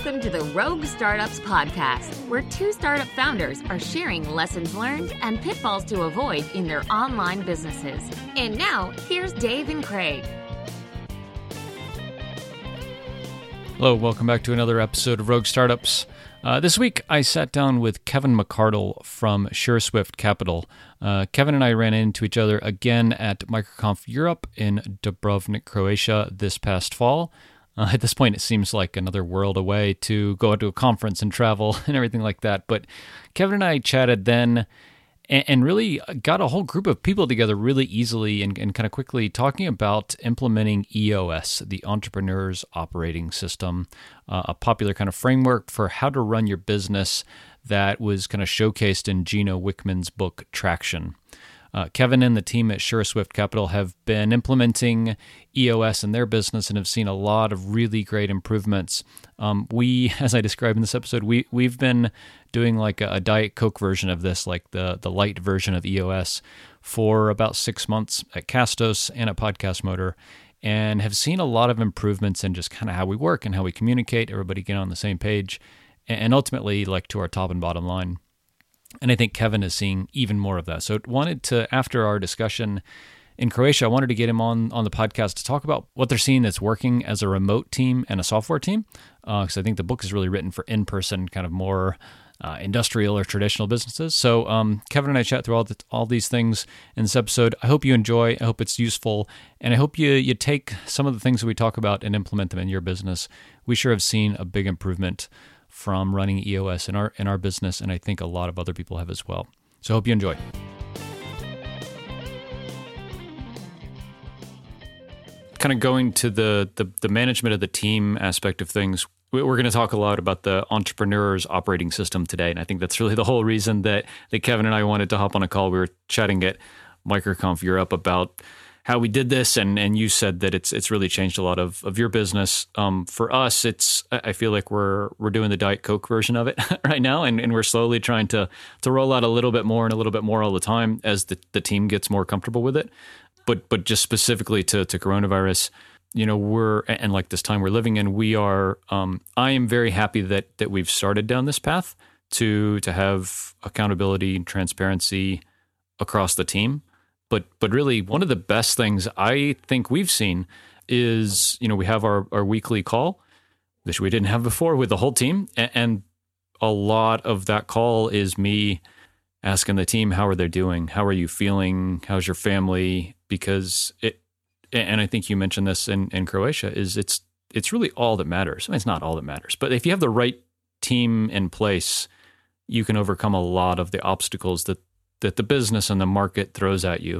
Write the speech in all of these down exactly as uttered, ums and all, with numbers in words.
Welcome to the Rogue Startups Podcast, where two startup founders are sharing lessons learned and pitfalls to avoid in their online businesses. And now, here's Dave and Craig. Hello, welcome back to another episode of Rogue Startups. Uh, this week, I sat down with Kevin McArdle from SureSwift Capital. Uh, Kevin and I ran into each other again at MicroConf Europe in Dubrovnik, Croatia this past fall. Uh, at this point, it seems like another world away to go to a conference and travel and everything like that. But Kevin and I chatted then and, and really got a whole group of people together really easily and, and kind of quickly talking about implementing E O S, the Entrepreneur's Operating System, uh, a popular kind of framework for how to run your business that was kind of showcased in Gino Wickman's book, Traction. Uh, Kevin and the team at SureSwift Capital have been implementing E O S in their business and have seen a lot of really great improvements. Um, we, as I described in this episode, we, we've been doing like a, a Diet Coke version of this, like the, the light version of E O S, for about six months at Castos and at Podcast Motor, and have seen a lot of improvements in just kind of how we work and how we communicate, everybody get on the same page, and ultimately like to our top and bottom line. And I think Kevin is seeing even more of that. So wanted to, after our discussion in Croatia, I wanted to get him on, on the podcast to talk about what they're seeing that's working as a remote team and a software team. Because uh, I think the book is really written for in-person, kind of more uh, industrial or traditional businesses. So um, Kevin and I chat through all, the, all these things in this episode. I hope you enjoy. I hope it's useful. And I hope you, you take some of the things that we talk about and implement them in your business. We sure have seen a big improvement from running E O S in our in our business, and I think a lot of other people have as well. So I hope you enjoy. Kind of going to the, the, the management of the team aspect of things, we're going to talk a lot about the Entrepreneur's Operating System today, and I think that's really the whole reason that, that Kevin and I wanted to hop on a call. We were chatting at MicroConf Europe about how we did this, and and you said that it's it's really changed a lot of, of your business. Um, for us, it's I feel like we're we're doing the Diet Coke version of it right now, and, and we're slowly trying to to roll out a little bit more and a little bit more all the time as the, the team gets more comfortable with it. But but just specifically to to coronavirus, you know, we're and like this time we're living in, we are. Um, I am very happy that that we've started down this path to to have accountability and transparency across the team. But but really, one of the best things I think we've seen is, you know, we have our, our weekly call, which we didn't have before, with the whole team. And a lot of that call is me asking the team, how are they doing? How are you feeling? How's your family? Because it, and I think you mentioned this in, in Croatia, is it's it's really all that matters. I mean, it's not all that matters, but if you have the right team in place, you can overcome a lot of the obstacles that that the business and the market throws at you.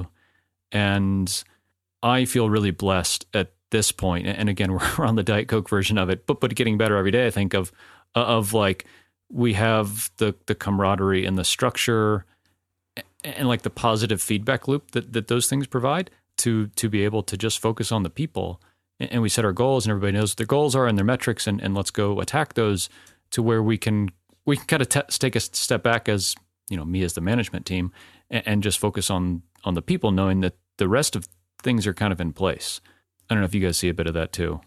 And I feel really blessed at this point. And again, we're on the Diet Coke version of it, but but getting better every day, I think, of of like we have the the camaraderie and the structure and, and like the positive feedback loop that, that those things provide to to be able to just focus on the people. And, and we set our goals and everybody knows what their goals are and their metrics, and, and let's go attack those to where we can we can kind of t- take a step back as, you know, me as the management team, and, and just focus on on the people, knowing that the rest of things are kind of in place. I don't know if you guys see a bit of that too.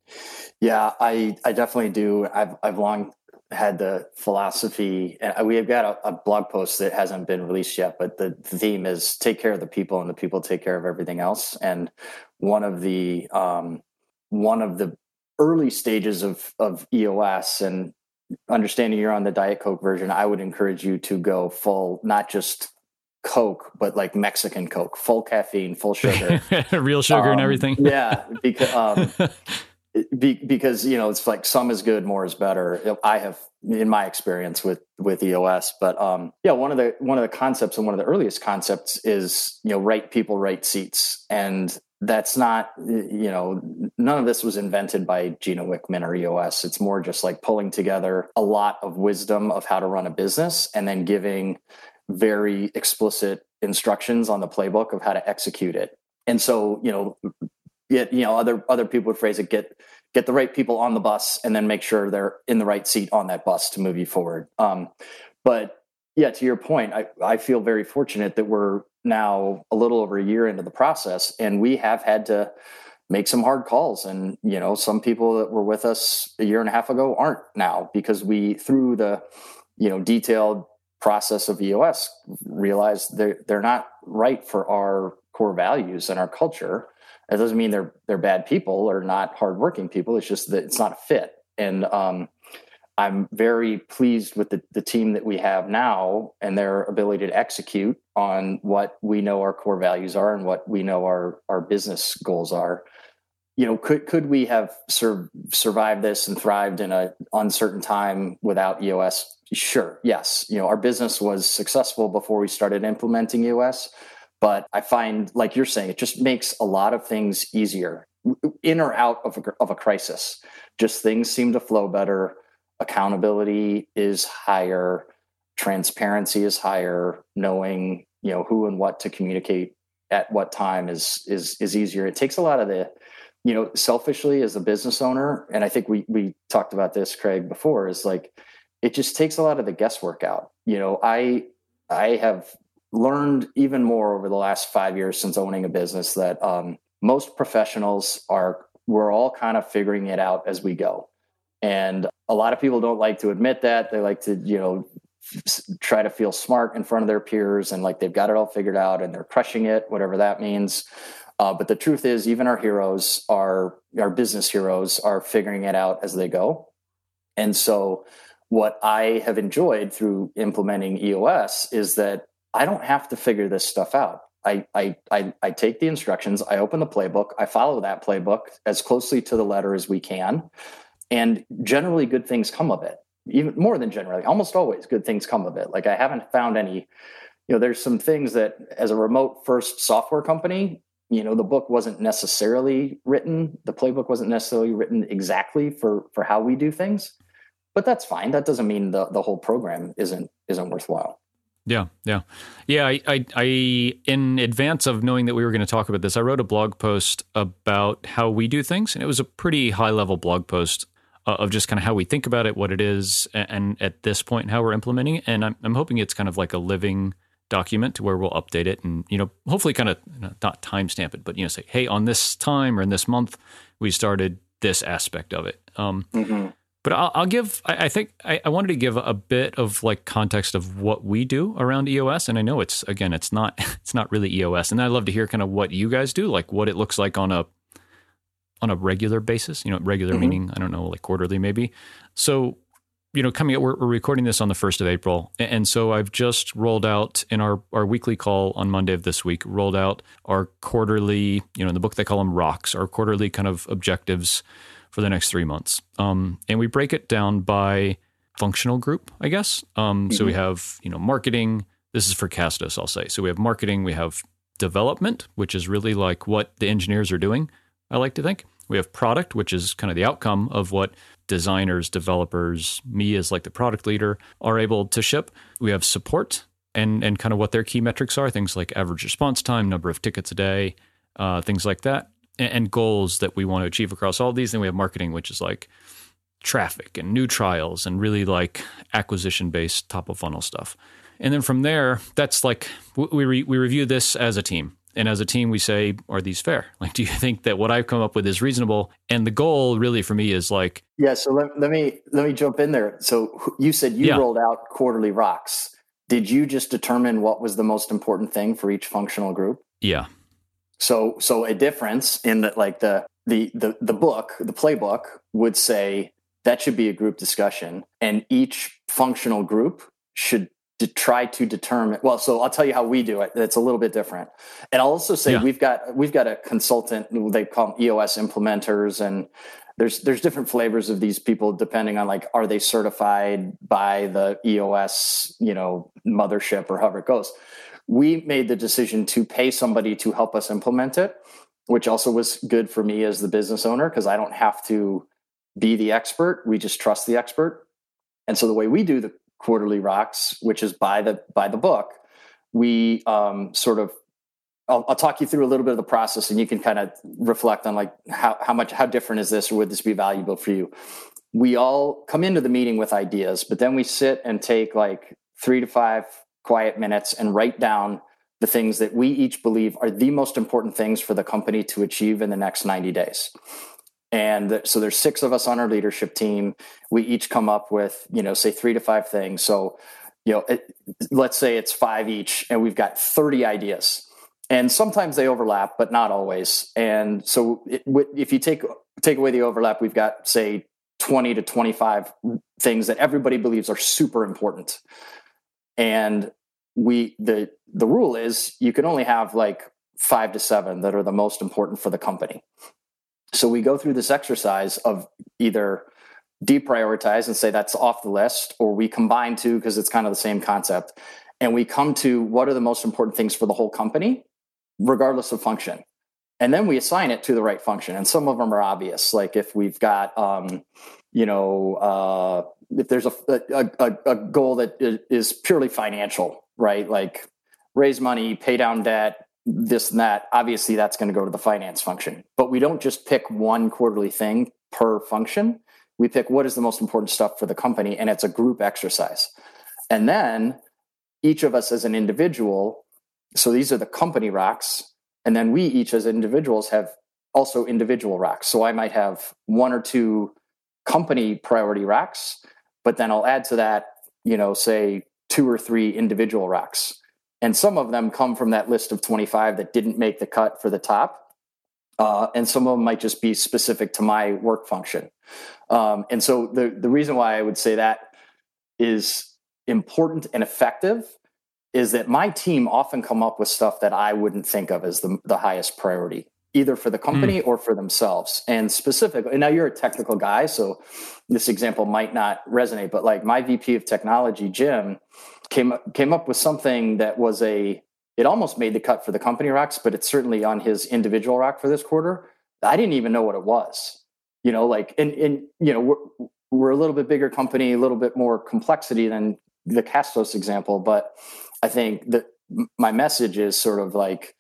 Yeah, I I definitely do. I've I've long had the philosophy, and we have got a, a blog post that hasn't been released yet, but the, the theme is take care of the people, and the people take care of everything else. And one of the um, one of the early stages of of E O S, and understanding you're on the Diet Coke version, I would encourage you to go full, not just Coke, but like Mexican Coke, full caffeine, full sugar, real sugar um, and everything. yeah, because um, be, because you know it's like some is good, more is better. I have, in my experience with with E O S, but um, yeah, one of the one of the concepts and one of the earliest concepts is, you know, right people, right seats, and that's not, you know, none of this was invented by Gino Wickman or E O S. It's more just like pulling together a lot of wisdom of how to run a business and then giving very explicit instructions on the playbook of how to execute it. And so, you know, yet, you know, other other people would phrase it, get get the right people on the bus and then make sure they're in the right seat on that bus to move you forward. Um, but yeah, to your point, I, I feel very fortunate that we're now a little over a year into the process, and we have had to make some hard calls. And, you know, some people that were with us a year and a half ago aren't now, because we, through the, you know, detailed process of E O S, realized they're, they're not right for our core values and our culture. It doesn't mean they're, they're bad people or not hardworking people. It's just that it's not a fit. And, um, I'm very pleased with the, the team that we have now and their ability to execute on what we know our core values are and what we know our, our business goals are. You know, could could we have sur- survived this and thrived in an uncertain time without E O S? Sure, yes. You know, our business was successful before we started implementing E O S, but I find, like you're saying, it just makes a lot of things easier in or out of a, of a crisis. Just things seem to flow better. Accountability is higher, transparency is higher, knowing, you know, who and what to communicate at what time is is is easier. It takes a lot of the, you know, selfishly as a business owner, and I think we we talked about this, Craig, before, is like it just takes a lot of the guesswork out. You know, I I have learned even more over the last five years since owning a business that um, most professionals are, we're all kind of figuring it out as we go. And a lot of people don't like to admit that. They like to, you know, f- try to feel smart in front of their peers and like they've got it all figured out and they're crushing it, whatever that means. Uh, but the truth is, even our heroes, our, our business heroes, are figuring it out as they go. And so what I have enjoyed through implementing E O S is that I don't have to figure this stuff out. I, I, I, I take the instructions, I open the playbook, I follow that playbook as closely to the letter as we can. And generally good things come of it, even more than generally, almost always good things come of it. Like I haven't found any, you know, there's some things that as a remote first software company, you know, the book wasn't necessarily written, the playbook wasn't necessarily written exactly for, for how we do things, but that's fine. That doesn't mean the, the whole program isn't, isn't worthwhile. Yeah, yeah, yeah. I, I, I, in advance of knowing that we were going to talk about this, I wrote a blog post about how we do things, and it was a pretty high-level blog post uh, of just kind of how we think about it, what it is, and, and at this point, how we're implementing it. And I'm, I'm hoping it's kind of like a living document to where we'll update it, and you know, hopefully, kind of you know, not timestamp it, but you know, say, hey, on this time or in this month, we started this aspect of it. Um, mm-hmm. But I'll, I'll give, I, I think I, I wanted to give a bit of like context of what we do around E O S. And I know it's, again, it's not, it's not really E O S. And I'd love to hear kind of what you guys do, like what it looks like on a, on a regular basis, you know, regular mm-hmm. meaning, I don't know, like quarterly maybe. So, you know, coming up, we're, we're recording this on the first of April. And so I've just rolled out in our, our weekly call on Monday of this week, rolled out our quarterly, you know, in the book, they call them rocks, our quarterly kind of objectives for the next three months. Um, and we break it down by functional group, I guess. Um, mm-hmm. So we have, you know, marketing. This is for Castos, I'll say. So we have marketing, we have development, which is really like what the engineers are doing, I like to think. We have product, which is kind of the outcome of what designers, developers, me as like the product leader are able to ship. We have support and, and kind of what their key metrics are, things like average response time, number of tickets a day, uh, things like that. And goals that we want to achieve across all of these. Then we have marketing, which is like traffic and new trials and really like acquisition-based top of funnel stuff. And then from there, that's like, we re- we review this as a team. And as a team, we say, are these fair? Like, do you think that what I've come up with is reasonable? And the goal really for me is like... Yeah, so let, let me let me jump in there. So you said you yeah. rolled out quarterly rocks. Did you just determine what was the most important thing for each functional group? Yeah. So, so a difference in that, like the, the, the, the book, the playbook would say that should be a group discussion, and each functional group should de- try to determine. Well, so I'll tell you how we do it. It's a little bit different. And I'll also say yeah. we've got, we've got a consultant, they call them E O S implementers, and there's, there's different flavors of these people depending on like, are they certified by the E O S, you know, mothership or however it goes. We made the decision to pay somebody to help us implement it, which also was good for me as the business owner because I don't have to be the expert. We just trust the expert. And so the way we do the quarterly rocks, which is by the by the book, we um, sort of, I'll, I'll talk you through a little bit of the process, and you can kind of reflect on like how how much how different is this, or would this be valuable for you? We all come into the meeting with ideas, but then we sit and take like three to five quiet minutes and write down the things that we each believe are the most important things for the company to achieve in the next ninety days. And so there's six of us on our leadership team. We each come up with, you know, say three to five things. So, you know, it, let's say it's five each, and we've got thirty ideas. And sometimes they overlap, but not always. And so it, if you take take away the overlap, we've got, say, twenty to twenty-five things that everybody believes are super important. And we the the rule is you can only have like five to seven that are the most important for the company. So we go through this exercise of either deprioritize and say that's off the list, or we combine two because it's kind of the same concept. And we come to what are the most important things for the whole company, regardless of function. And then we assign it to the right function. And some of them are obvious. Like if we've got, um, you know, uh, if there's a, a, a, a goal that is purely financial, right? Like raise money, pay down debt, this and that, obviously that's going to go to the finance function. But we don't just pick one quarterly thing per function. We pick what is the most important stuff for the company, and it's a group exercise. And then each of us as an individual, so these are the company rocks, and then we each as individuals have also individual rocks. So I might have one or two company priority rocks, but then I'll add to that, you know, say two or three individual rocks. And some of them come from that list of twenty-five that didn't make the cut for the top. Uh, and some of them might just be specific to my work function. Um, and so the, the reason why I would say that is important and effective is that my team often come up with stuff that I wouldn't think of as the, the highest priority, either for the company mm. or for themselves. And specifically, and now you're a technical guy, so this example might not resonate, but like my V P of technology, Jim, came came up with something that was a, it almost made the cut for the company rocks, but it's certainly on his individual rock for this quarter. I didn't even know what it was, you know, like, and, and you know, we're, we're a little bit bigger company, a little bit more complexity than the Castos example. But I think that my message is sort of like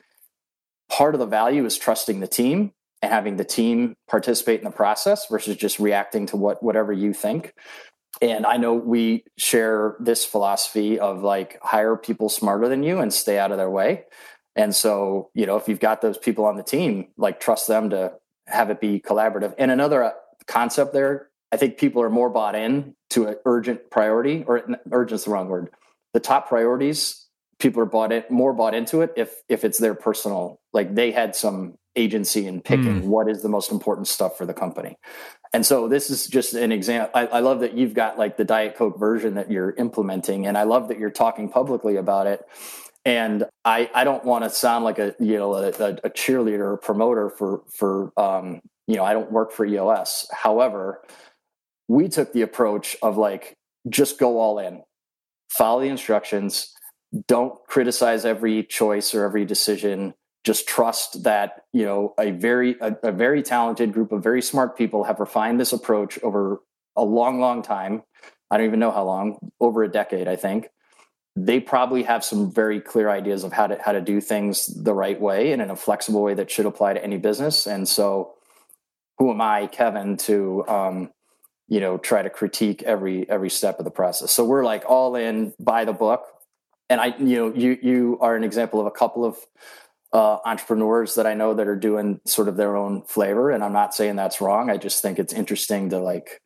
part of the value is trusting the team and having the team participate in the process versus just reacting to what, whatever you think. And I know we share this philosophy of like hire people smarter than you and stay out of their way. And so, you know, if you've got those people on the team, like trust them to have it be collaborative. And another concept there, I think people are more bought in to an urgent priority, or urgent's the wrong word. The top priorities, people are bought in, more bought into it if if it's their personal, like they had some agency in picking mm. what is the most important stuff for the company. And so this is just an example. I, I love that you've got like the Diet Coke version that you're implementing, and I love that you're talking publicly about it. And I, I don't want to sound like a you know a, a cheerleader or promoter for for um, you know I don't work for E O S. However, we took the approach of like just go all in, follow the instructions, don't criticize every choice or every decision. Just trust that, you know, a very, a, a very talented group of very smart people have refined this approach over a long, long time. I don't even know how long, over a decade, I think. They probably have some very clear ideas of how to, how to do things the right way and in a flexible way that should apply to any business. And so who am I, Kevin, to, um, you know, try to critique every, every step of the process. So we're like all in, by the book. And I, you know, you, you are an example of a couple of uh, entrepreneurs that I know that are doing sort of their own flavor. And I'm not saying that's wrong. I just think it's interesting to like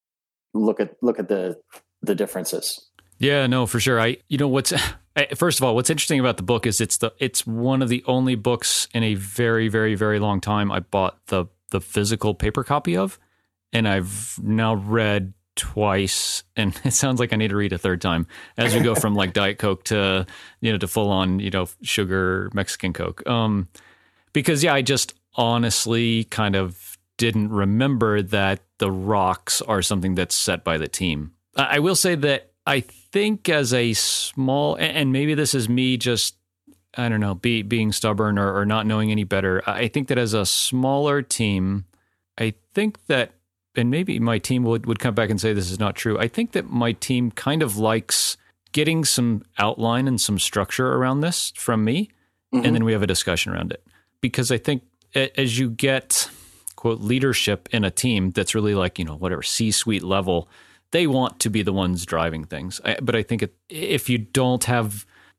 look at, look at the, the differences. Yeah, no, for sure. I, you know, what's, first of all, what's interesting about the book is it's the, it's one of the only books in a very, very, very long time I bought the, the physical paper copy of, and I've now read twice, and it sounds like I need to read a third time as we go from like Diet Coke to, you know, to full on, you know, sugar Mexican Coke. Um, because yeah, I just honestly kind of didn't remember that the rocks are something that's set by the team. I will say that I think as a small, and maybe this is me just, I don't know, be, being stubborn or, or not knowing any better. I think that as a smaller team, I think that, and maybe my team would, would come back and say this is not true. I think that my team kind of likes getting some outline and some structure around this from me, mm-hmm. and then we have a discussion around it. Because I think as you get, quote, leadership in a team that's really like, you know, whatever, C-suite level, they want to be the ones driving things. I, but I think it, if you don't have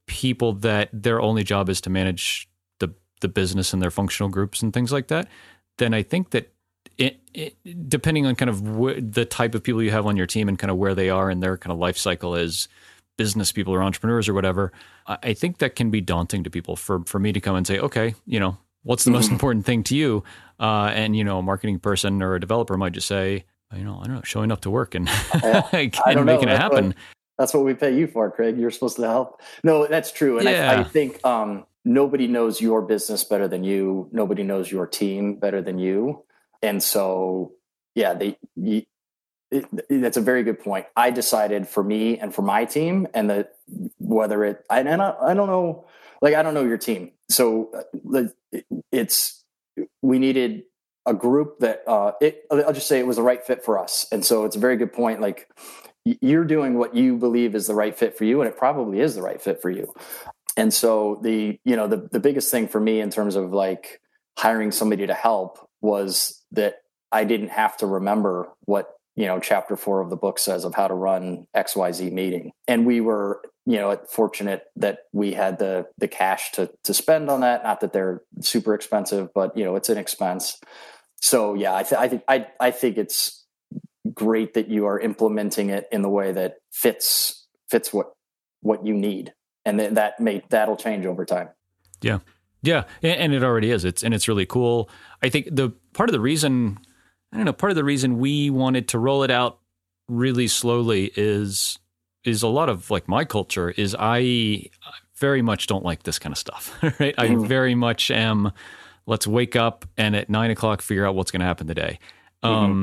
people that their only job is to manage the the business and their functional groups and things like that, then I think that it, it, depending on kind of wh- the type of people you have on your team and kind of where they are in their kind of life cycle as business people or entrepreneurs or whatever, I, I think that can be daunting to people for, for me to come and say, okay, you know, what's the mm-hmm. most important thing to you? Uh, and, you know, a marketing person or a developer might just say, you know, I don't know, showing up to work and, I, and making know. it happen. What, that's what we pay you for, Craig. You're supposed to help. No, that's true. And yeah. I, I think um, nobody knows your business better than you. Nobody knows your team better than you. And so, yeah, they, you, it, that's a very good point. I decided for me and for my team, and that whether it, I, and I, I don't know, like, I don't know your team. So uh, it's, we needed a group that, uh, it, I'll just say it was the right fit for us. And so it's a very good point. Like, you're doing what you believe is the right fit for you, and it probably is the right fit for you. And so the, you know, the, the biggest thing for me in terms of like hiring somebody to help was that I didn't have to remember what, you know, chapter four of the book says of how to run X Y Z meeting. And we were, you know, fortunate that we had the the cash to to spend on that. Not that they're super expensive, but, you know, it's an expense. So yeah, I, th- I think I I think it's great that you are implementing it in the way that fits fits what what you need, and th- that may that'll change over time. Yeah, yeah, and it already is. It's and it's really cool. I think the part of the reason I don't know part of the reason we wanted to roll it out really slowly is is a lot of like my culture is I very much don't like this kind of stuff. Right, mm. I very much am. Let's wake up and at nine o'clock figure out what's going to happen today. Um, mm-hmm.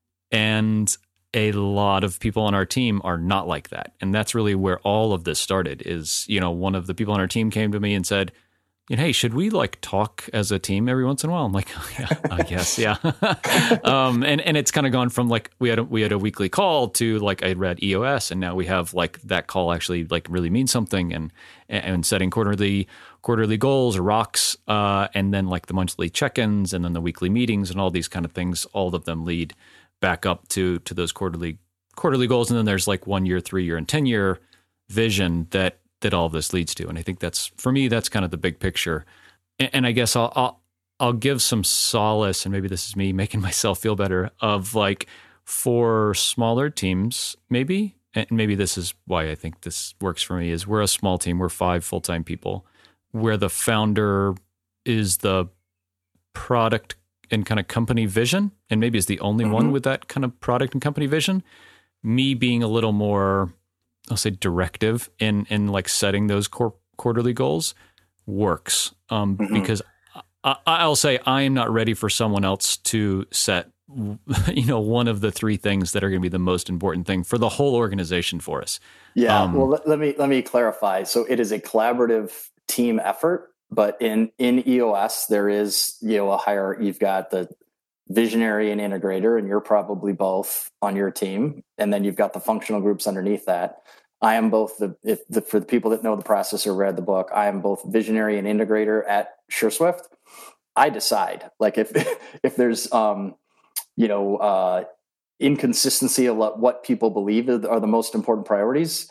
And a lot of people on our team are not like that. And that's really where all of this started is, you know, one of the people on our team came to me and said, hey, should we like talk as a team every once in a while? I'm like, oh, yeah, I guess. Yeah. um, and, and it's kind of gone from like, we had a, we had a weekly call to like, I read E O S, and now we have like that call actually like really means something, and, and setting quarterly, quarterly goals or rocks. Uh, and then like the monthly check-ins and then the weekly meetings and all these kind of things, all of them lead back up to to those quarterly quarterly goals, and then there's like one year, three year, and ten year vision that that all of this leads to. And I think that's for me, that's kind of the big picture. And, and I guess I'll, I'll I'll give some solace, and maybe this is me making myself feel better. Of like for smaller teams, maybe, and maybe this is why I think this works for me. Is we're a small team, we're five full time people, where the founder is the product and kind of company vision, and maybe is the only mm-hmm. one with that kind of product and company vision. Me being a little more, I'll say, directive in in like setting those core, quarterly goals works, um, mm-hmm. because I, I'll say I am not ready for someone else to set, you know, one of the three things that are going to be the most important thing for the whole organization for us. Yeah. Um, well, let, let me let me clarify. So it is a collaborative team effort. But in, in E O S, there is, you know, a higher, you've got the visionary and integrator, and you're probably both on your team. And then you've got the functional groups underneath that. I am both the, if the, for the people that know the process or read the book, I am both visionary and integrator at SureSwift. I decide, like if, if there's, um, you know, uh, inconsistency of what people believe are the most important priorities,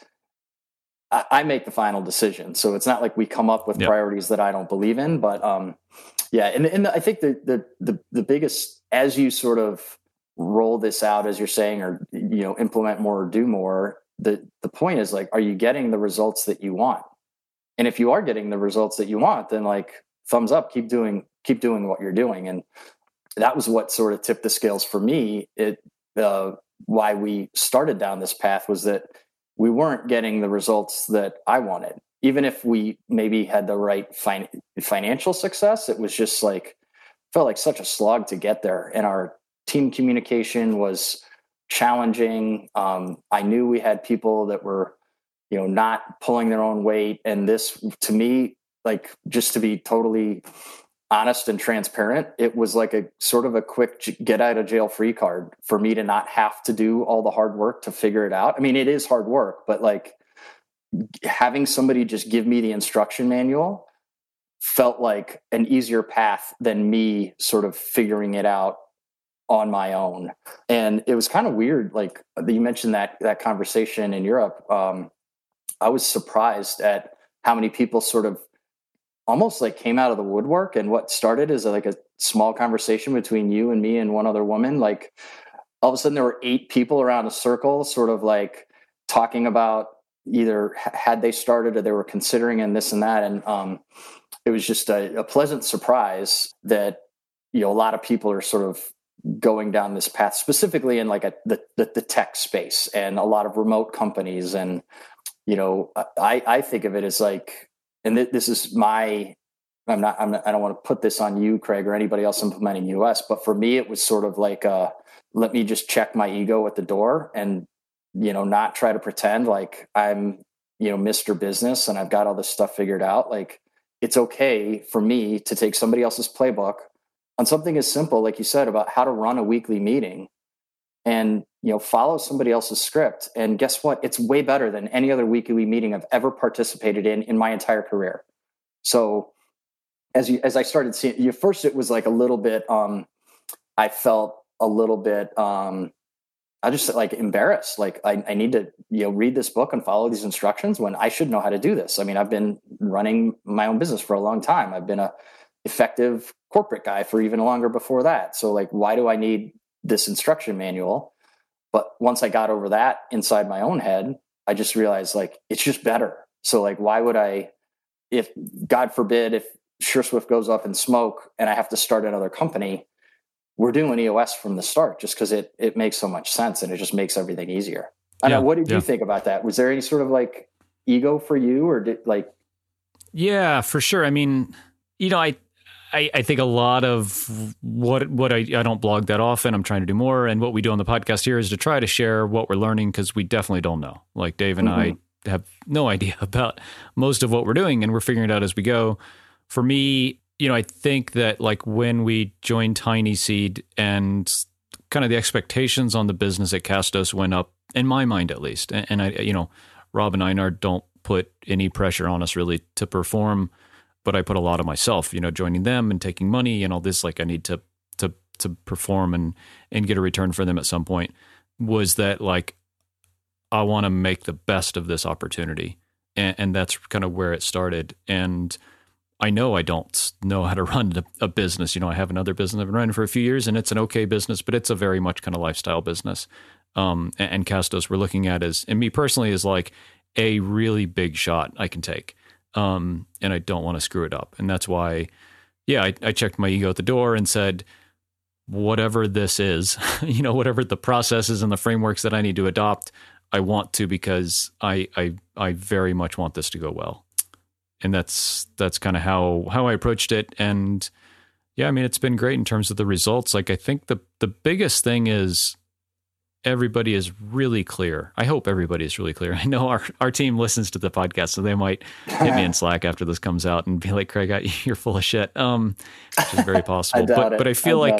I make the final decision. So it's not like we come up with yep. priorities that I don't believe in, but um, yeah. And, and I think the, the, the, the biggest, as you sort of roll this out, as you're saying, or, you know, implement more or do more, the, the point is like, are you getting the results that you want? And if you are getting the results that you want, then like thumbs up, keep doing, keep doing what you're doing. And that was what sort of tipped the scales for me. It, uh, why we started down this path was that we weren't getting the results that I wanted. Even if we maybe had the right fin- financial success, it was just like, felt like such a slog to get there. And our team communication was challenging. Um, I knew we had people that were, you know, not pulling their own weight. And this, to me, like, just to be totally honest and transparent, it was like a sort of a quick get out of jail free card for me to not have to do all the hard work to figure it out. I mean, it is hard work, but like having somebody just give me the instruction manual felt like an easier path than me sort of figuring it out on my own. And it was kind of weird. Like you mentioned that, that conversation in Europe. Um, I was surprised at how many people sort of almost like came out of the woodwork, and what started as like a small conversation between you and me and one other woman, like all of a sudden there were eight people around a circle sort of like talking about either had they started or they were considering and this and that. And um, it was just a, a pleasant surprise that, you know, a lot of people are sort of going down this path, specifically in like a, the, the, the tech space, and a lot of remote companies. And, you know, I, I think of it as like, and th- this is my, I'm not, I'm not, I don't want to put this on you, Craig, or anybody else implementing U S, but for me, it was sort of like, uh, let me just check my ego at the door and, you know, not try to pretend like I'm, you know, Mister Business and I've got all this stuff figured out. Like, it's okay for me to take somebody else's playbook on something as simple, like you said, about how to run a weekly meeting, and, you know, follow somebody else's script. And guess what? It's way better than any other weekly meeting I've ever participated in in my entire career. So as you, as I started seeing you, first, it was like a little bit, um, I felt a little bit, um, I just like embarrassed. Like I, I need to, you know, read this book and follow these instructions when I should know how to do this. I mean, I've been running my own business for a long time. I've been a effective corporate guy for even longer before that. So like, why do I need this instruction manual? But once I got over that inside my own head, I just realized like, it's just better. So like, why would I, if God forbid, if SureSwift goes up in smoke and I have to start another company, we're doing E O S from the start just because it it makes so much sense and it just makes everything easier. I yeah, know. What did yeah. you think about that? Was there any sort of like ego for you, or did like? Yeah, for sure. I mean, you know, I, I, I think a lot of what what I, I don't blog that often. I'm trying to do more, and what we do on the podcast here is to try to share what we're learning, because we definitely don't know. Like Dave and mm-hmm. I have no idea about most of what we're doing, and we're figuring it out as we go. For me, you know, I think that like when we joined Tiny Seed and kind of the expectations on the business at Castos went up, in my mind at least. And, and I, you know, Rob and Einar don't put any pressure on us really to perform, but I put a lot of myself, you know, joining them and taking money and all this. Like I need to to to perform and and get a return for them at some point. Was that like I want to make the best of this opportunity, and, and that's kind of where it started. And I know I don't know how to run a, a business. You know, I have another business I've been running for a few years, and it's an okay business, but it's a very much kind of lifestyle business. Um, and, and Castos we're looking at as, and me personally, is like a really big shot I can take. Um, and I don't want to screw it up. And that's why, yeah, I, I checked my ego at the door and said, whatever this is, you know, whatever the processes and the frameworks that I need to adopt, I want to, because I, I, I very much want this to go well. And that's that's kind of how how I approached it. And yeah, I mean, it's been great in terms of the results. Like, I think the the biggest thing is everybody is really clear. I hope everybody is really clear. I know our, our team listens to the podcast, so they might hit me in Slack after this comes out and be like, Craig, you're full of shit, um, which is very possible. I doubt but it. but I feel I like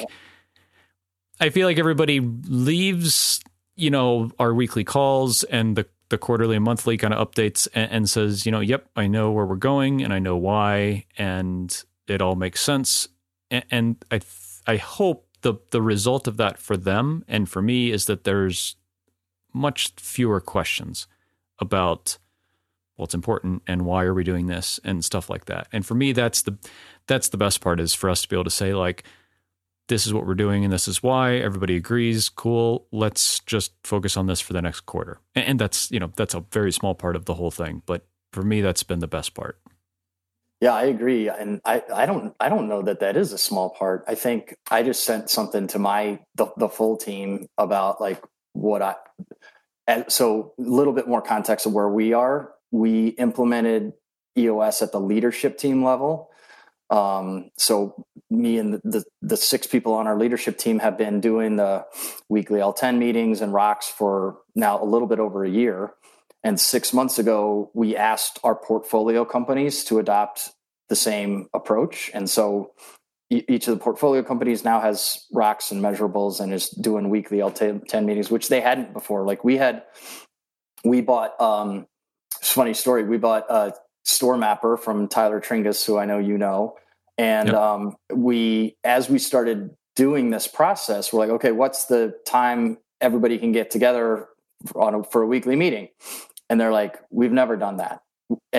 I feel like everybody leaves, you know, our weekly calls and the the quarterly and monthly kind of updates and, and says, you know, yep, I know where we're going and I know why, and it all makes sense. And, and I, I hope the, the result of that for them and for me is that there's much fewer questions about what's important and why are we doing this and stuff like that. And for me, that's the, that's the best part, is for us to be able to say like, this is what we're doing and this is why. Everybody agrees. Cool. Let's just focus on this for the next quarter. And that's, you know, that's a very small part of the whole thing. But for me, that's been the best part. Yeah, I agree. And I, I don't, I don't know that that is a small part. I think I just sent something to my, the, the full team about like what I, and so a little bit more context of where we are. We implemented E O S at the leadership team level. Um, so me and the, the, the six people on our leadership team have been doing the weekly L ten meetings and rocks for now a little bit over a year. And six months ago, we asked our portfolio companies to adopt the same approach. And so e- each of the portfolio companies now has rocks and measurables and is doing weekly L ten meetings, which they hadn't before. Like we had, we bought, um, it's a funny story. We bought a Store Mapper from Tyler Tringus, who I know you know. And yep. um, we, as we started doing this process, we're like, okay, what's the time everybody can get together on a, for a weekly meeting? And they're like, we've never done that. And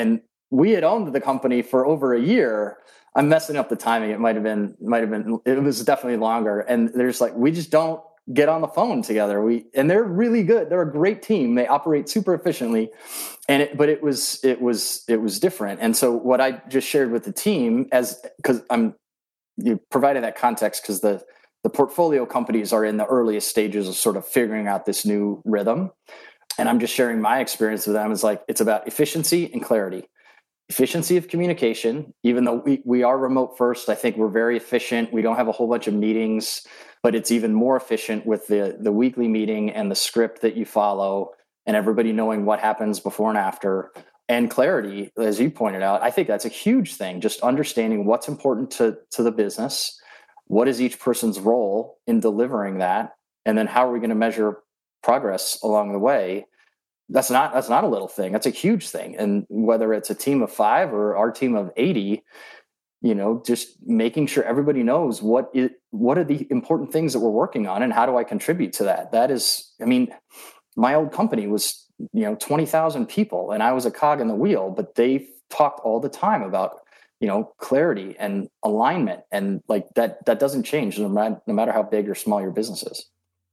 we had owned the company for over a year. I'm messing up the timing. It might have been, might have been, it was definitely longer. And there's like, we just don't get on the phone together. We, and they're really good. They're a great team. They operate super efficiently. And it, but it was, it was, it was different. And so what I just shared with the team as, cause I'm you provided that context because the, the portfolio companies are in the earliest stages of sort of figuring out this new rhythm. And I'm just sharing my experience with them. It's like, it's about efficiency and clarity. Efficiency of communication, even though we, we are remote first, I think we're very efficient. We don't have a whole bunch of meetings, but it's even more efficient with the, the weekly meeting and the script that you follow and everybody knowing what happens before and after. And clarity, as you pointed out, I think that's a huge thing, just understanding what's important to, to the business, what is each person's role in delivering that, and then how are we going to measure progress along the way. That's not that's not a little thing. That's a huge thing. And whether it's a team of five or our team of eighty, you know, just making sure everybody knows what is, what are the important things that we're working on and how do I contribute to that? That is, I mean, my old company was, you know, twenty thousand people and I was a cog in the wheel, but they talked all the time about, you know, clarity and alignment. And like that, that doesn't change no matter, no matter how big or small your business is.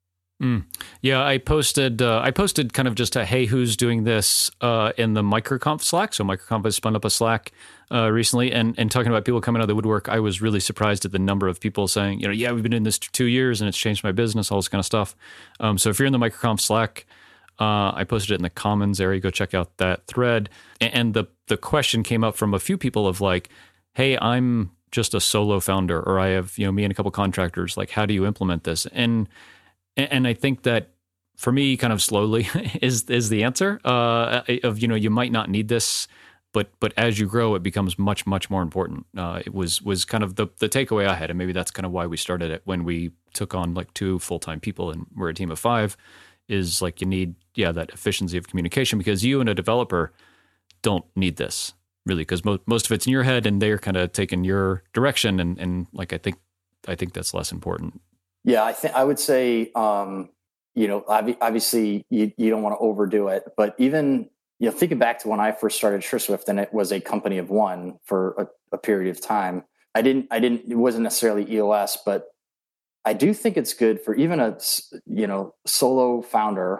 Mm. Yeah, I posted uh, I posted kind of just a, hey, who's doing this uh, in the MicroConf Slack. So MicroConf has spun up a Slack uh, recently and, and talking about people coming out of the woodwork. I was really surprised at the number of people saying, you know, yeah, we've been in this for two years and it's changed my business, all this kind of stuff. Um, so if you're in the MicroConf Slack, uh, I posted it in the Commons area. Go check out that thread. And, and the the question came up from a few people of like, hey, I'm just a solo founder, or I have, you know, me and a couple contractors. Like, how do you implement this? And And I think that for me, kind of slowly is is the answer uh, of, you know, you might not need this, but but as you grow, it becomes much, much more important. Uh, it was was kind of the, the takeaway I had, and maybe that's kind of why we started it when we took on like two full-time people and we're a team of five, is like you need, yeah, that efficiency of communication, because you and a developer don't need this really, because mo- most of it's in your head and they're kind of taking your direction. And, and like, I think, I think that's less important. Yeah, I think I would say, um, you know, ob- obviously you, you don't want to overdo it, but even, you know, thinking back to when I first started SureSwift and it was a company of one for a, a period of time, I didn't, I didn't, it wasn't necessarily E O S, but I do think it's good for even a, you know, solo founder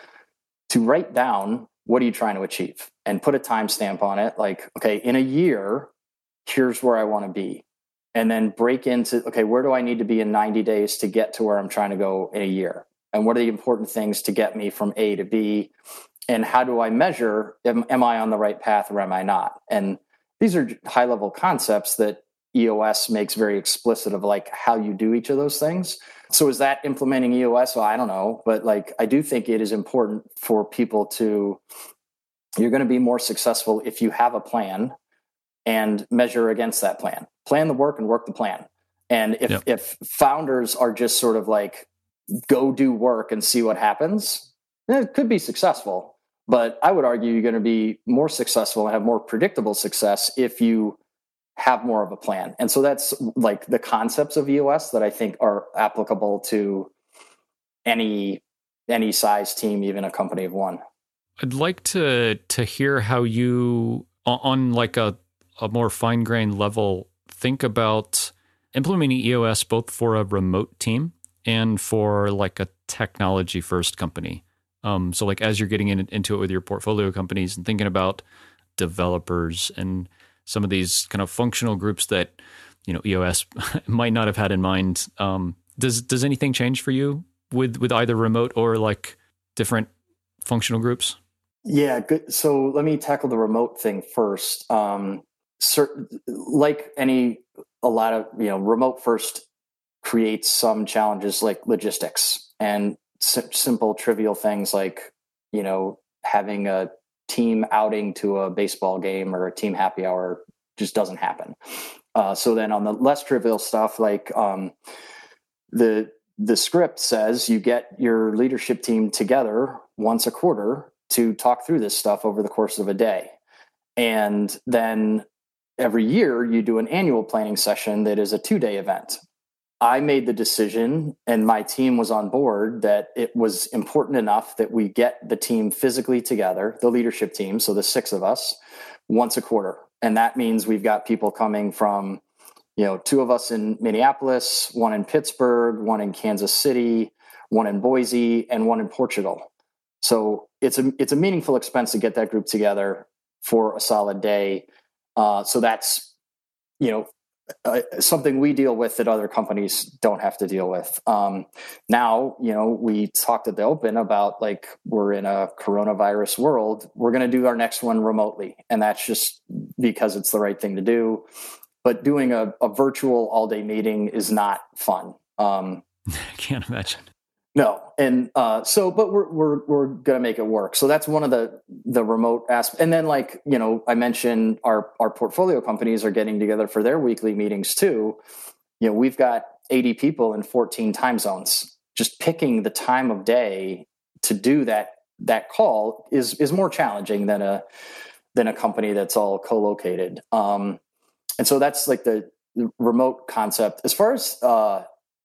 to write down, what are you trying to achieve, and put a timestamp on it. Like, okay, in a year, here's where I want to be. And then break into, okay, where do I need to be in ninety days to get to where I'm trying to go in a year? And what are the important things to get me from A to B? And how do I measure, am, am I on the right path or am I not? And these are high level concepts that E O S makes very explicit of like how you do each of those things. So is that implementing E O S? Well, I don't know, but like, I do think it is important for people to, you're going to be more successful if you have a plan and measure against that plan. Plan the work and work the plan. And if, yep. if founders are just sort of like, go do work and see what happens, then it could be successful. But I would argue you're going to be more successful and have more predictable success if you have more of a plan. And so that's like the concepts of E O S that I think are applicable to any any size team, even a company of one. I'd like to to hear how you, on like a, a more fine-grained level, think about implementing E O S both for a remote team and for like a technology-first company. Um, so like as you're getting in, into it with your portfolio companies and thinking about developers and some of these kind of functional groups that, you know, E O S might not have had in mind. Um, does does anything change for you with with either remote or like different functional groups? Yeah, good. So let me tackle the remote thing first. Um, certain, like any, a lot of, you know, remote first creates some challenges like logistics and sim- simple, trivial things like, you know, having a team outing to a baseball game or a team happy hour just doesn't happen. Uh, so then on the less trivial stuff, like um, the the script says you get your leadership team together once a quarter to talk through this stuff over the course of a day. And then every year you do an annual planning session that is a two-day event. I made the decision, and my team was on board, that it was important enough that we get the team physically together, the leadership team, so the six of us, once a quarter. And that means we've got people coming from, you know, two of us in Minneapolis, one in Pittsburgh, one in Kansas City, one in Boise, and one in Portugal. So it's a it's a meaningful expense to get that group together for a solid day. Uh, so that's, you know, uh, something we deal with that other companies don't have to deal with. Um, now, you know, we talked at the Open about like we're in a coronavirus world. We're going to do our next one remotely, and that's just because it's the right thing to do. But doing a, a virtual all day meeting is not fun. Um, I can't imagine. No. And, uh, so, but we're, we're, we're going to make it work. So that's one of the, the remote aspects. And then like, you know, I mentioned our, our portfolio companies are getting together for their weekly meetings too. You know, we've got eighty people in fourteen time zones. Just picking the time of day to do that, that call is, is more challenging than a, than a company that's all co-located. Um, and so that's like the, the remote concept. As far as, uh,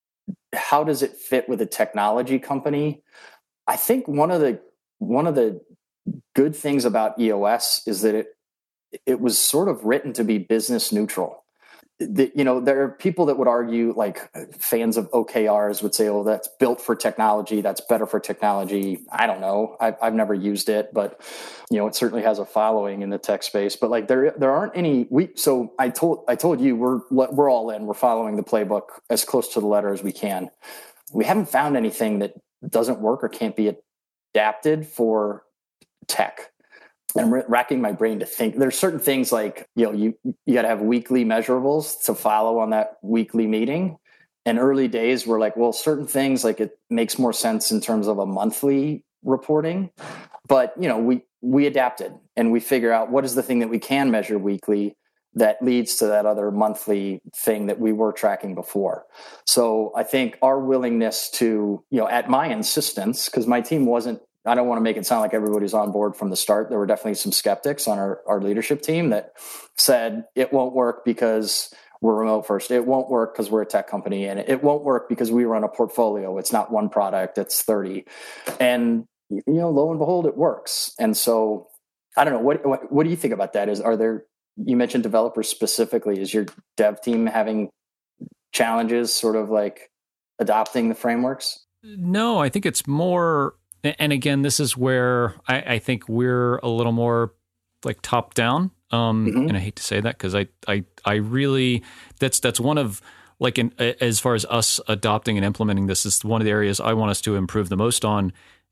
how does it fit with a technology company? I think one of the one of the good things about E O S is that it it was sort of written to be business neutral. The, you know, there are people that would argue, like fans of O K Rs would say, "Oh, that's built for technology. That's better for technology." I don't know. I've, I've never used it, but you know, it certainly has a following in the tech space. But like, there there aren't any. We so I told I told you we're we're all in. We're following the playbook as close to the letter as we can. We haven't found anything that doesn't work or can't be adapted for tech. And I'm racking my brain to think. There's certain things like, you know, you, you got to have weekly measurables to follow on that weekly meeting. And early days were like, well, certain things like it makes more sense in terms of a monthly reporting. But, you know, we, we adapted and we figure out what is the thing that we can measure weekly that leads to that other monthly thing that we were tracking before. So I think our willingness to, you know, at my insistence, because my team wasn't, I don't want to make it sound like everybody's on board from the start. There were definitely some skeptics on our, our leadership team that said it won't work because we're remote first. It won't work because we're a tech company, and it won't work because we run a portfolio. It's not one product, it's thirty. And, you know, lo and behold, it works. And so I don't know. What, what, what do you think about that? Is, are there, you mentioned developers specifically, is your dev team having challenges sort of like adopting the frameworks? No, I think it's more, and again, this is where I, I think we're a little more like top down. Um, mm-hmm. And I hate to say that because I, I, I really, that's, that's one of like, in, as far as us adopting and implementing this, is one of the areas I want us to improve the most on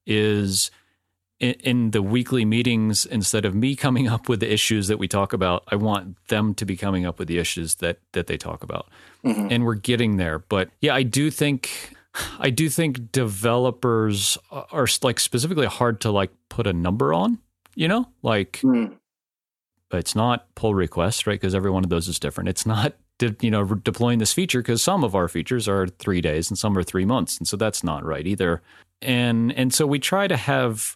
is in, in the weekly meetings. Instead of me coming up with the issues that we talk about, I want them to be coming up with the issues that, that they talk about. Mm-hmm. And we're getting there. But yeah, I do think, I do think developers are like specifically hard to like put a number on, you know, like mm. it's not pull requests, right? Because every one of those is different. It's not, de- you know, re- deploying this feature because some of our features are three days and some are three months. And so that's not right either. And, and so we try to have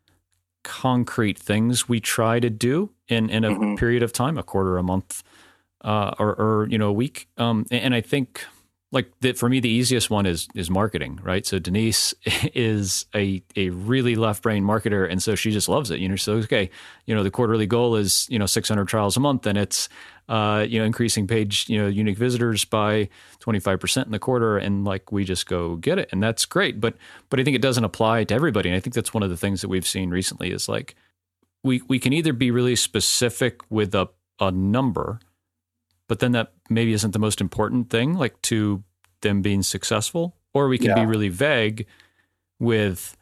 concrete things we try to do in, in a mm-hmm. period of time, a quarter, a month, uh, or, or, you know, a week. Um, and, and I think, like the, for me, the easiest one is is marketing, right? So Denise is a a really left brain marketer, and so she just loves it. You know, so okay, you know, the quarterly goal is you know six hundred trials a month, and it's uh, you know increasing page you know unique visitors by twenty-five percent in the quarter, and like we just go get it, and that's great. But but I think it doesn't apply to everybody, and I think that's one of the things that we've seen recently is like we we can either be really specific with a a number. But then that maybe isn't the most important thing, like to them being successful, or we can yeah. be really vague with,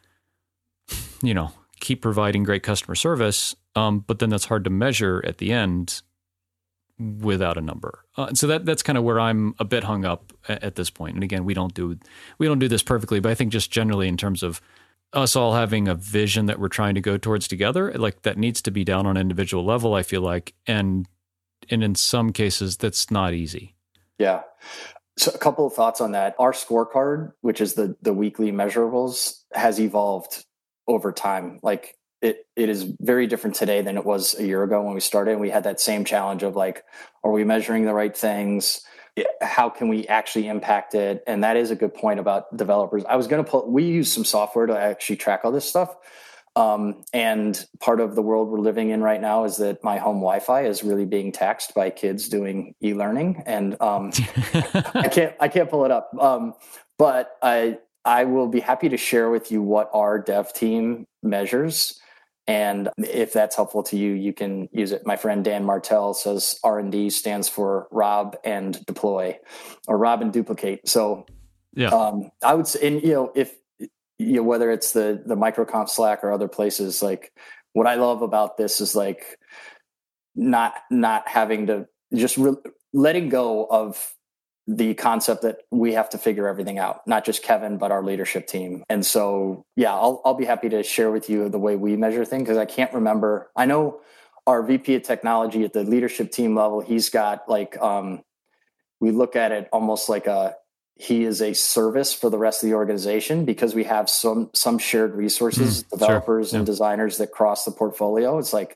you know, keep providing great customer service. Um, but then that's hard to measure at the end without a number. Uh, and so that that's kind of where I'm a bit hung up at, at this point. And again, we don't do we don't do this perfectly, but I think just generally in terms of us all having a vision that we're trying to go towards together, like that needs to be down on an individual level, I feel like, and. And in some cases, that's not easy. Yeah. So a couple of thoughts on that. Our scorecard, which is the the weekly measurables, has evolved over time. Like it it is very different today than it was a year ago when we started. And we had that same challenge of like, are we measuring the right things? How can we actually impact it? And that is a good point about developers. I was going to pull, we use some software to actually track all this stuff. Um, and part of the world we're living in right now is that my home Wi-Fi is really being taxed by kids doing e-learning, and um, I can't I can't pull it up. Um, but I I will be happy to share with you what our dev team measures. And if that's helpful to you, you can use it. My friend Dan Martell says R and D stands for rob and deploy, or rob and duplicate. So yeah, um, I would say, and you know, if you know, whether it's the the microconf Slack or other places, like what I love about this is like not not having to just re- letting go of the concept that we have to figure everything out, not just Kevin, but our leadership team. And so, yeah, I'll, I'll be happy to share with you the way we measure things, because I can't remember. I know our V P of technology at the leadership team level, he's got like, um, we look at it almost like a, he is a service for the rest of the organization, because we have some, some shared resources, mm, developers sure. and yeah. designers that cross the portfolio. It's like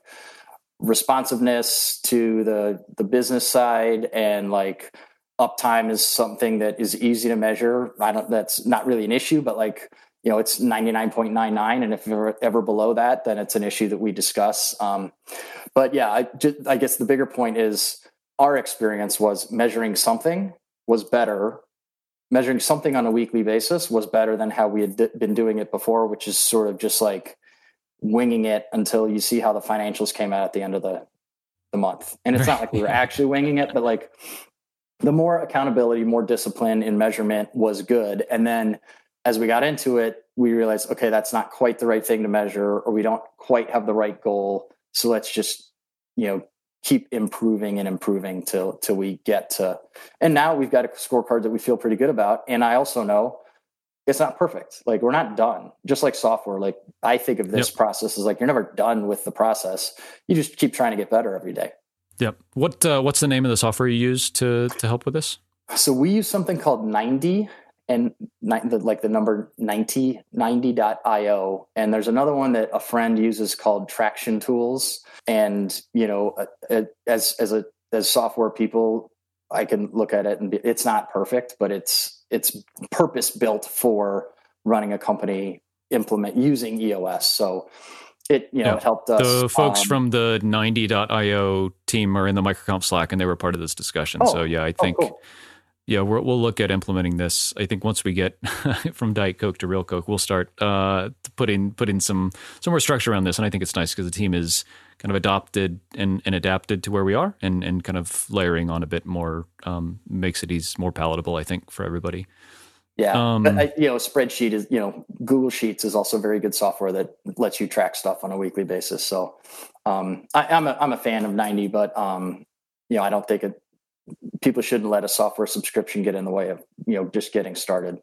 responsiveness to the, the business side, and like, uptime is something that is easy to measure. I don't, that's not really an issue, but like, you know, it's ninety-nine point nine nine. And if you're ever below that, then it's an issue that we discuss. Um, but yeah, I, just, I guess the bigger point is our experience was measuring something was better. Measuring something on a weekly basis was better than how we had d- been doing it before, which is sort of just like winging it until you see how the financials came out at the end of the, the month. And it's not like we were actually winging it, but like, the more accountability, more discipline in measurement was good. And then as we got into it, we realized, okay, that's not quite the right thing to measure, or we don't quite have the right goal. So let's just, you know, keep improving and improving till, till we get to, and now we've got a scorecard that we feel pretty good about. And I also know it's not perfect. Like, we're not done. Just like software. Like, I think of this yep. process as like, you're never done with the process. You just keep trying to get better every day. Yep. What uh, what's the name of the software you use to to help with this? So we use something called ninety, and the, like the number ninety, ninety dot io. And there's another one that a friend uses called Traction Tools. And, you know, as as a as software people, I can look at it and be, it's not perfect, but it's it's purpose built for running a company, implement using E O S. So it, you know, yeah. it helped us. The folks um, from the ninety dot io team are in the microconf Slack, and they were part of this discussion. Oh, so yeah, I think, oh, cool. yeah, we're, we'll look at implementing this. I think once we get from Diet Coke to Real Coke, we'll start uh, putting putting some some more structure around this. And I think it's nice because the team is kind of adopted and, and adapted to where we are, and and kind of layering on a bit more um, makes it easy, more palatable, I think, for everybody. Yeah, Um, but I, you know, spreadsheet is, you know, Google Sheets is also very good software that lets you track stuff on a weekly basis. So um, I, I'm a I'm a fan of ninety, but um, you know, I don't think it. People shouldn't let a software subscription get in the way of, you know, just getting started.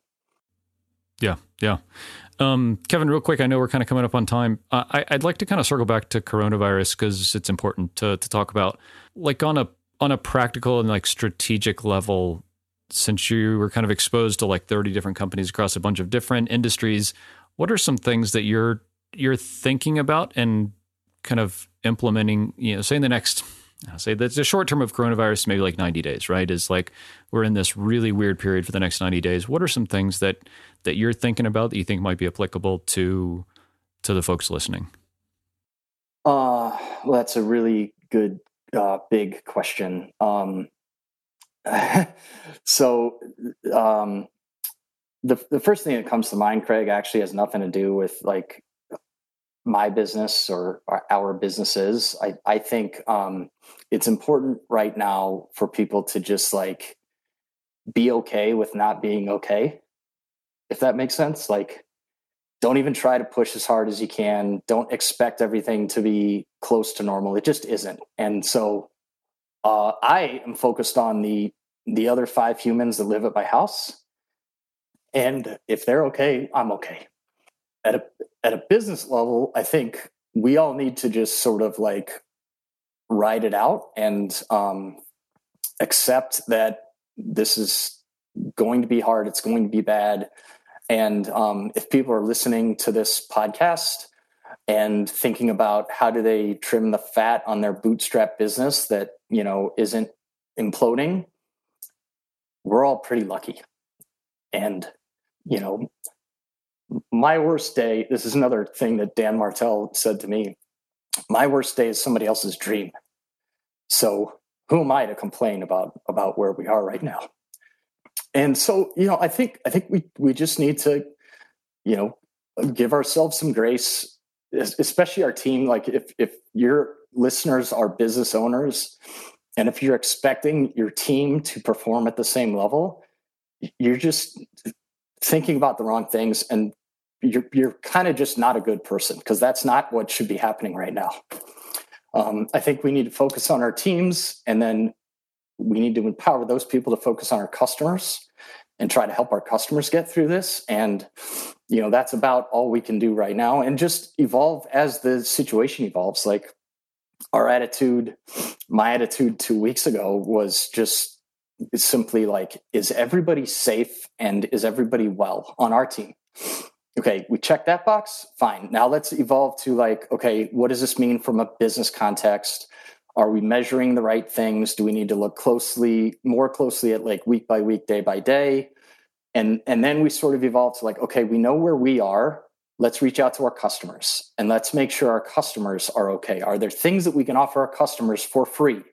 Yeah, yeah. Um, Kevin, real quick, I know we're kind of coming up on time. Uh, I, I'd like to kind of circle back to coronavirus because it's important to to talk about, like on a on a practical and like strategic level. Since you were kind of exposed to like thirty different companies across a bunch of different industries, what are some things that you're you're thinking about and kind of implementing, you know, say in the next, I'll say that's the short term of coronavirus, maybe like ninety days, right? Is like, we're in this really weird period for the next ninety days. What are some things that that you're thinking about that you think might be applicable to to the folks listening? Uh, well, that's a really good, uh, big question. Um, so um, the the first thing that comes to mind, Craig, actually has nothing to do with like my business or our businesses. I, I think um, it's important right now for people to just like be okay with not being okay, if that makes sense. Like, don't even try to push as hard as you can. Don't expect everything to be close to normal. It just isn't. And so uh, I am focused on the the other five humans that live at my house. And if they're okay, I'm okay. At a at a business level, I think we all need to just sort of like ride it out and um, accept that this is going to be hard. It's going to be bad. And um, if people are listening to this podcast and thinking about how do they trim the fat on their bootstrap business that, you know, isn't imploding, we're all pretty lucky. And, you know, my worst day, this is another thing that Dan Martell said to me. My worst day is somebody else's dream. So who am I to complain about, about where we are right now? And so, you know, I think, I think we, we just need to, you know, give ourselves some grace, especially our team. Like if, if your listeners are business owners, and if you're expecting your team to perform at the same level, you're just thinking about the wrong things, and you're you're kind of just not a good person, because that's not what should be happening right now. Um, I think we need to focus on our teams, and then we need to empower those people to focus on our customers and try to help our customers get through this. And, you know, that's about all we can do right now, and just evolve as the situation evolves. Like our attitude, my attitude two weeks ago was just simply like, is everybody safe and is everybody well on our team? Okay, we check that box. Fine. Now let's evolve to like, okay, what does this mean from a business context? Are we measuring the right things? Do we need to look closely, more closely at like week by week, day by day? And, and then we sort of evolve to like, okay, we know where we are. Let's reach out to our customers and let's make sure our customers are okay. Are there things that we can offer our customers for free?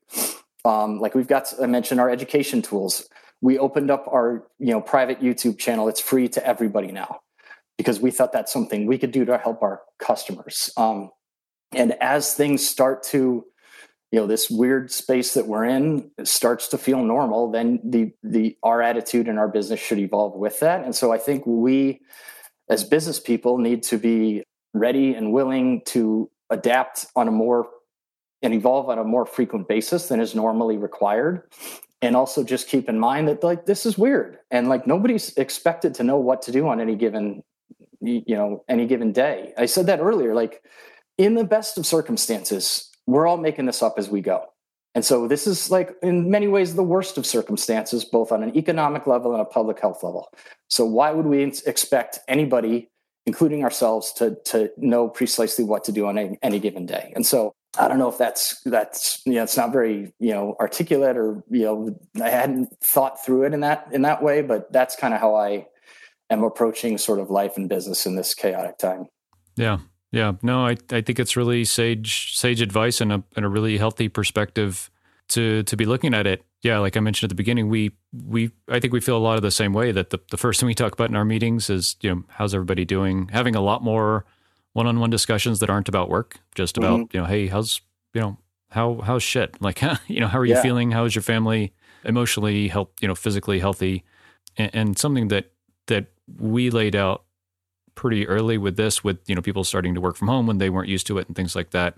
Um, like we've got, I mentioned our education tools. We opened up our, you know, private YouTube channel. It's free to everybody now, because we thought that's something we could do to help our customers. Um, and as things start to, you know, this weird space that we're in starts to feel normal, then the the our attitude and our business should evolve with that. And so I think we, as business people, need to be ready and willing to adapt on a more and evolve on a more frequent basis than is normally required. And also just keep in mind that like this is weird, and like nobody's expected to know what to do on any given, you know, any given day. I said that earlier, like in the best of circumstances, we're all making this up as we go. And so this is like in many ways the worst of circumstances, both on an economic level and a public health level. So why would we expect anybody, including ourselves, to to know precisely what to do on any, any given day? And so I don't know if that's that's you know it's not very you know articulate, or you know I hadn't thought through it in that in that way, but that's kind of how I am approaching sort of life and business in this chaotic time. Yeah. Yeah, no, I, I think it's really sage sage advice and a and a really healthy perspective to to be looking at it. Yeah, like I mentioned at the beginning, we we I think we feel a lot of the same way, that the, the first thing we talk about in our meetings is, you know, how's everybody doing? Having a lot more one-on-one discussions that aren't about work, just about, mm-hmm. you know, hey, how's, you know, how how's shit? Like, you know, how are you yeah. feeling? How is your family emotionally, health, you know, physically healthy? And, and something that that we laid out pretty early with this, with, you know, people starting to work from home when they weren't used to it and things like that,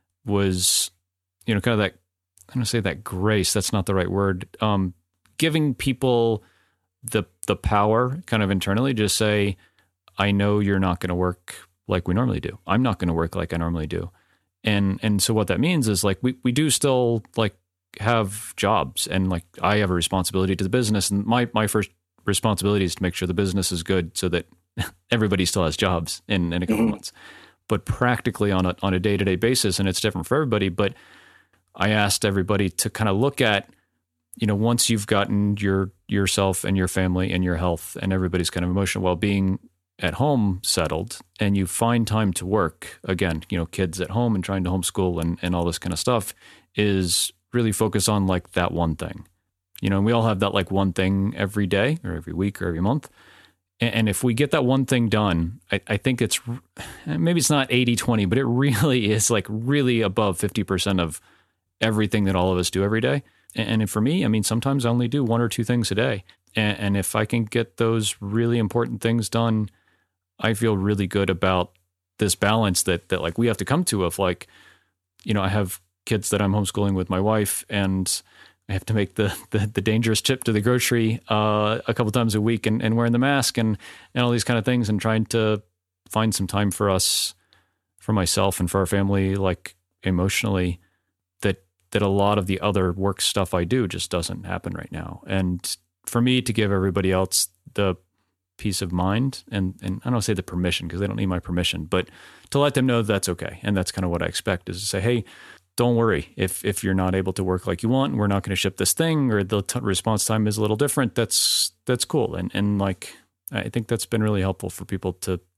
was, you know, kind of that, I'm going to say that grace, that's not the right word, um, giving people the the power kind of internally, just say, I know you're not going to work like we normally do. I'm not going to work like I normally do. And and so what that means is like, we, we do still like have jobs, and like I have a responsibility to the business, and my, my first responsibility is to make sure the business is good so that everybody still has jobs in, in a couple mm-hmm. months. But practically on a on a day-to-day basis, and it's different for everybody, but I asked everybody to kind of look at, you know, once you've gotten your yourself and your family and your health and everybody's kind of emotional well-being at home settled, and you find time to work, again, you know, kids at home and trying to homeschool and, and all this kind of stuff, is really focus on like that one thing. You know, and we all have that like one thing every day or every week or every month. And if we get that one thing done, I, I think it's, maybe it's not eighty twenty, but it really is like really above fifty percent of everything that all of us do every day. And for me, I mean, sometimes I only do one or two things a day. And, and if I can get those really important things done, I feel really good about this balance that, that like we have to come to, of like, you know, I have kids that I'm homeschooling with my wife, and I have to make the, the, the dangerous trip to the grocery uh, a couple times a week, and, and wearing the mask and, and all these kind of things, and trying to find some time for us, for myself and for our family, like emotionally, that, that a lot of the other work stuff I do just doesn't happen right now. And for me to give everybody else the peace of mind, and, and I don't say the permission, because they don't need my permission, but to let them know that's okay. And that's kind of what I expect, is to say, hey, don't worry if if you're not able to work like you want, we're not going to ship this thing, or the t- response time is a little different. That's that's cool, and and like I think that's been really helpful for people to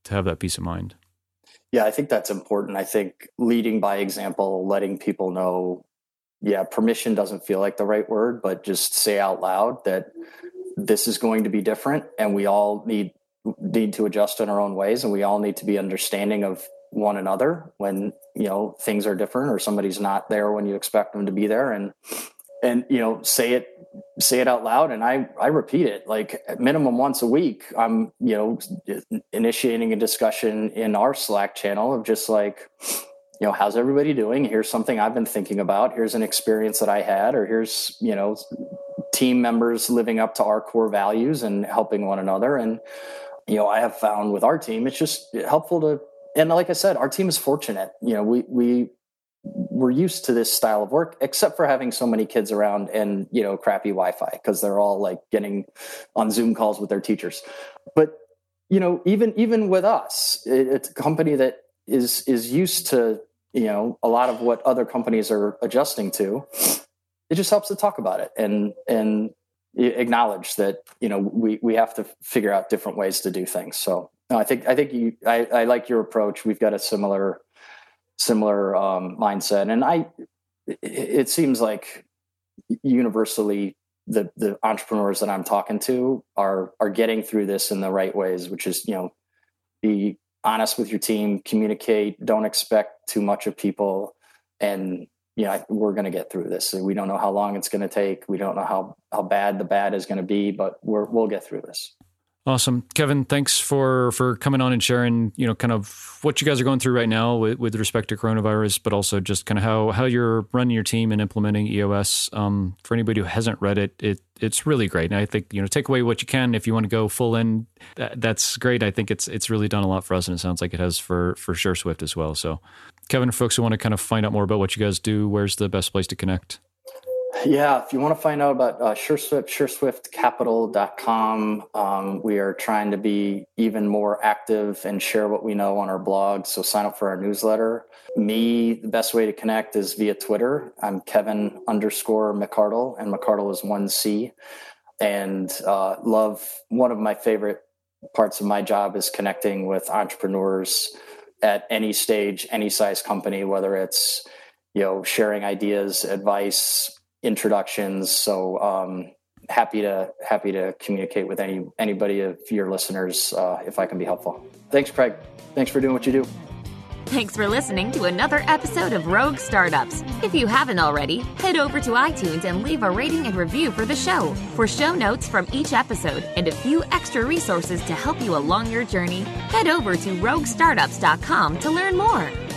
to have that peace of mind. Yeah, I think that's important. I think leading by example, letting people know, yeah, permission doesn't feel like the right word, but just say out loud that this is going to be different, and we all need need to adjust in our own ways, and we all need to be understanding of one another when, you know, things are different or somebody's not there when you expect them to be there. And and you know, say it say it out loud. And I I repeat it like at minimum once a week. I'm, you know, initiating a discussion in our Slack channel of just like, you know, how's everybody doing? Here's something I've been thinking about. Here's an experience that I had, or here's, you know, team members living up to our core values and helping one another. And, you know, I have found with our team, it's just helpful to, and like I said, our team is fortunate. You know, we, we, we're used to this style of work, except for having so many kids around and, you know, crappy Wi-Fi, because they're all like getting on Zoom calls with their teachers. But, you know, even, even with us, it, it's a company that is, is used to, you know, a lot of what other companies are adjusting to. It just helps to talk about it and, and acknowledge that, you know, we, we have to figure out different ways to do things. So no, I think, I think you, I, I like your approach. We've got a similar, similar um, mindset. And I, it, it seems like universally the, the entrepreneurs that I'm talking to are, are getting through this in the right ways, which is, you know, be honest with your team, communicate, don't expect too much of people. And, you know, we're going to get through this. We don't know how long it's going to take. We don't know how, how bad the bad is going to be, but we're, we'll get through this. Awesome. Kevin, thanks for, for coming on and sharing, you know, kind of what you guys are going through right now with, with respect to coronavirus, but also just kind of how, how you're running your team and implementing E O S. Um, for anybody who hasn't read it, it, it's really great. And I think, you know, take away what you can. If you want to go full in, that, that's great. I think it's, it's really done a lot for us, and it sounds like it has for, for SureSwift as well. So Kevin, for folks who want to kind of find out more about what you guys do, where's the best place to connect? Yeah, if you want to find out about uh, SureSwift, sure swift capital dot com. Um, we are trying to be even more active and share what we know on our blog. So sign up for our newsletter. Me, the best way to connect is via Twitter. I'm Kevin underscore McArdle, and McArdle is one C. And uh, love, one of my favorite parts of my job is connecting with entrepreneurs at any stage, any size company, whether it's, you know, sharing ideas, advice, introductions. So um, happy to happy to communicate with any anybody of your listeners uh, if I can be helpful. Thanks, Craig. Thanks for doing what you do. Thanks for listening to another episode of Rogue Startups. If you haven't already, head over to iTunes and leave a rating and review for the show. For show notes from each episode and a few extra resources to help you along your journey, head over to rogue startups dot com to learn more.